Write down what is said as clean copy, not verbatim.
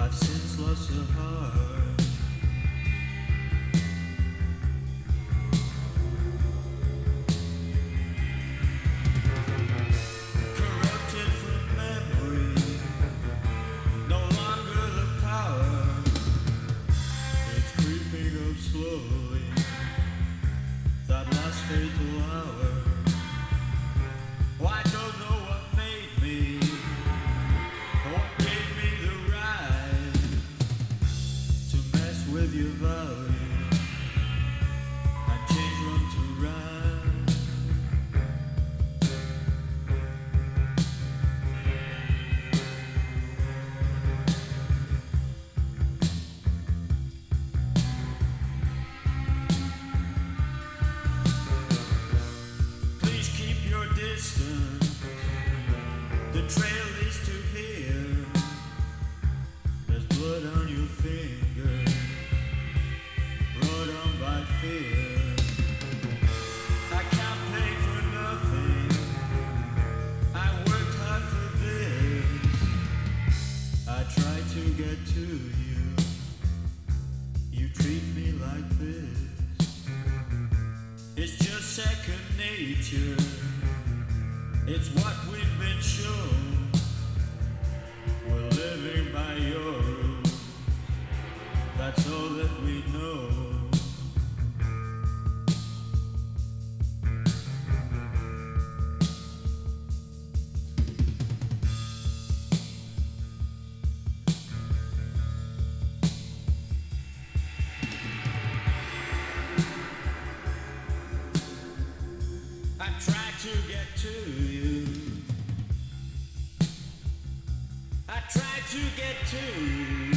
I've since lost a heart. Corrupted from memory, no longer the power. It's creeping up slowly, that last fatal hour. Oh, I don't know what made me, what gave me the right to mess with your value and change wrong to right. Please keep your distance, the trail leads to here. There's blood on your finger, brought on by fear. I can't pay for nothing, I worked hard for this. I try to get to you, you treat me like this. It's just second nature, it's what we've been shown. We're living by your rules, that's all that we know. I try to get to you, I try to get to you.